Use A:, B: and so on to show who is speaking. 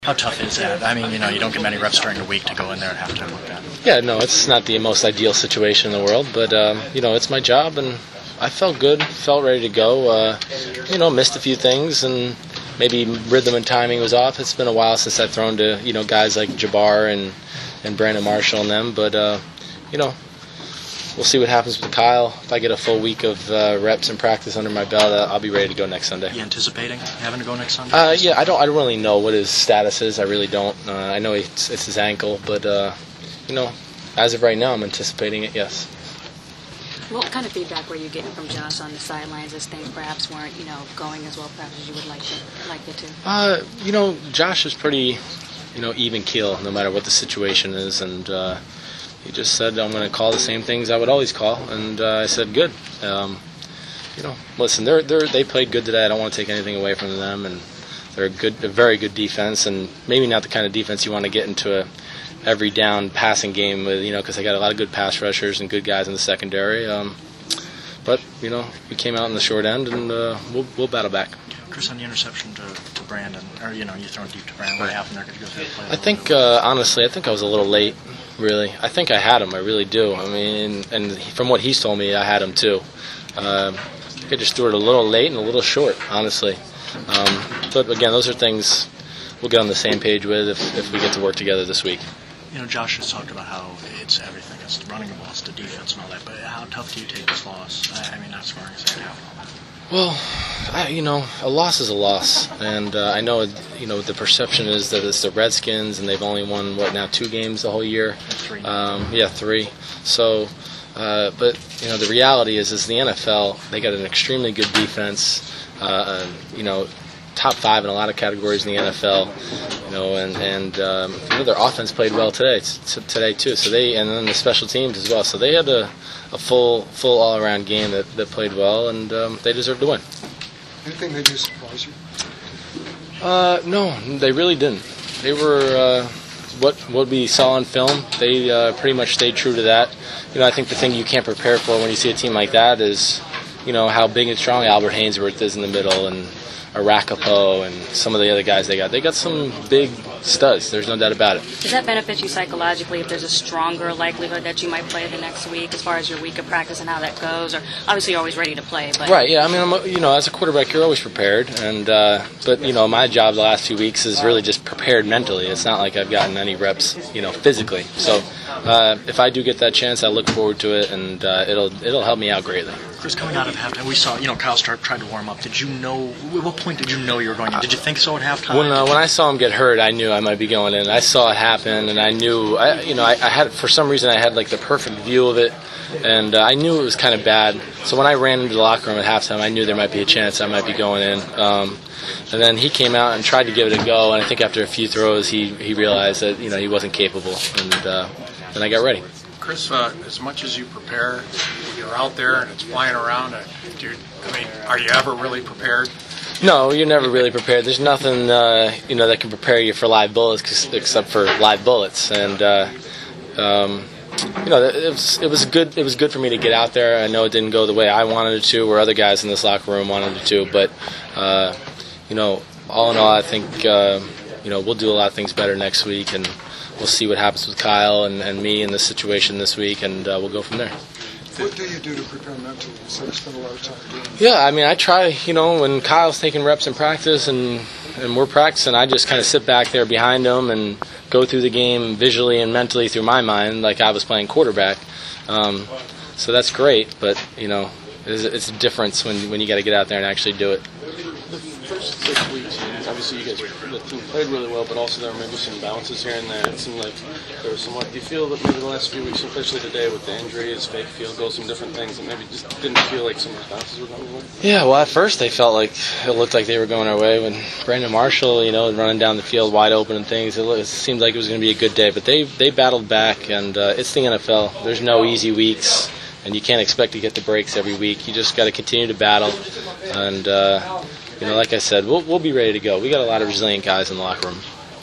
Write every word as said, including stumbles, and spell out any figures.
A: How tough is that? I mean, you know, you don't get many reps during the week to go in there at halftime like that.
B: Yeah, no, it's not the most ideal situation in the world, but, um, you know, it's my job, and I felt good, felt ready to go. Uh, you know, missed a few things, and maybe rhythm and timing was off. It's been a while since I've thrown to, you know, guys like Jabbar and, and Brandon Marshall and them, but, uh, you know, we'll see what happens with Kyle. If I get a full week of uh, reps and practice under my belt, uh, I'll be ready to go next Sunday.
A: You anticipating having to go next Sunday?
B: Uh, yeah, I don't. I don't really know what his status is. I really don't. Uh, I know it's, it's his ankle, but uh, you know, as of right now, I'm anticipating it. Yes.
C: What kind of feedback were you getting from Josh on the sidelines as things perhaps weren't, you know, going as well perhaps as you would like to like it to?
B: Uh, you know, Josh is pretty, you know, even keel no matter what the situation is, and. Uh, He just said, I'm going to call the same things I would always call, and uh, I said, good. Um, you know, listen, they're, they're, they played good today. I don't want to take anything away from them, and they're a, good, a very good defense, and maybe not the kind of defense you want to get into a every down passing game with, you know, because they got a lot of good pass rushers and good guys in the secondary. Um, but, you know, we came out in the short end, and uh, we'll, we'll battle back.
A: Chris, on the interception to, to Brandon, or, you know, you thrown deep to Brandon, what happened there? Could you go through the play?
B: I think, uh, honestly, I think I was a little late, really. I think I had him, I really do. I mean, and from what he's told me, I had him too. Uh, I think I just threw it a little late and a little short, honestly. Um, but, again, those are things we'll get on the same page with if, if we get to work together this week.
A: You know, Josh has talked about how it's everything. It's the running the ball, it's the defense and all that. But how tough do you take this loss? I, I mean, not scoring a second half and all that.
B: Well, I, you know, a loss is a loss, and uh, I know, you know, the perception is that it's the Redskins, and they've only won what now two games the whole year.
A: Three.
B: Um, yeah, three. So, uh, but you know, the reality is, is the N F L. They got an extremely good defense. Uh, you know, top five in a lot of categories in the N F L. You know, and and um, you know, their offense played well today, t- today too. So they, and then the special teams as well. So they had a. a full full all-around game that, that played well, and um, they deserve to win.
D: Anything that just surprised you?
B: Uh, no, they really didn't. They were, uh, what what we saw on film, they uh, pretty much stayed true to that. You know, I think the thing you can't prepare for when you see a team like that is, you know, how big and strong Albert Hainsworth is in the middle, and Arapaho and some of the other guys they got. They got some big studs. There's no doubt about it.
C: Does that benefit you psychologically if there's a stronger likelihood that you might play the next week as far as your week of practice and how that goes? Or obviously you're always ready to play. But
B: right, yeah. I mean, I'm, a- you know, as a quarterback, you're always prepared. And uh, but, you know, my job the last few weeks is really just prepared mentally. It's not like I've gotten any reps, you know, physically. So uh, if I do get that chance, I look forward to it, and uh, it'll it'll help me out greatly.
A: Chris, coming out of halftime, we saw, you know, Kyle Stark tried to warm up. Did you know, at what point did you know you were going in? Did you think so at halftime?
B: When uh, when I saw him get hurt, I knew I might be going in. I saw it happen, and I knew, I, you know, I, I had, for some reason, I had like the perfect view of it, and uh, I knew it was kind of bad. So when I ran into the locker room at halftime, I knew there might be a chance I might be going in. Um, and then he came out and tried to give it a go, and I think after a few throws, he, he realized that, you know, he wasn't capable, and uh, then I got ready.
E: Chris, uh, as much as you prepare, you're out there and it's flying around. Uh, do you, I mean, are you ever really prepared?
B: No, you're never really prepared. There's nothing, uh, you know, that can prepare you for live bullets except for live bullets. And uh, um, you know, it was it was good. It was good for me to get out there. I know it didn't go the way I wanted it to, or other guys in this locker room wanted it to. But uh, you know, all in all, I think uh, you know we'll do a lot of things better next week, and we'll see what happens with Kyle and, and me in this situation this week, and uh, we'll go from there.
D: What do you do to prepare mentally? So you spend a lot of time doing it.
B: Yeah, I mean, I try, you know, when Kyle's taking reps in practice and, and we're practicing, I just kind of sit back there behind him and go through the game visually and mentally through my mind like I was playing quarterback. Um, so that's great, but, you know, it's, it's a difference when, when you got to get out there and actually do it.
F: The first six weeks, obviously you guys, the team played really well, but also there were maybe some bounces here and there. It seemed like there was somewhat. Do you feel that maybe the last few weeks, especially today with the injuries, fake field goals, some different things, and maybe just didn't feel like some of those bounces were going away?
B: Yeah, well, at first they felt like it looked like they were going our way when Brandon Marshall, you know, running down the field wide open and things. It, looked, it seemed like it was going to be a good day, but they they battled back, and uh, it's the N F L. There's no easy weeks, and you can't expect to get the breaks every week. You just got to continue to battle, and. Uh, You know, like I said, we'll we'll be ready to go. We got a lot of resilient guys in the locker room.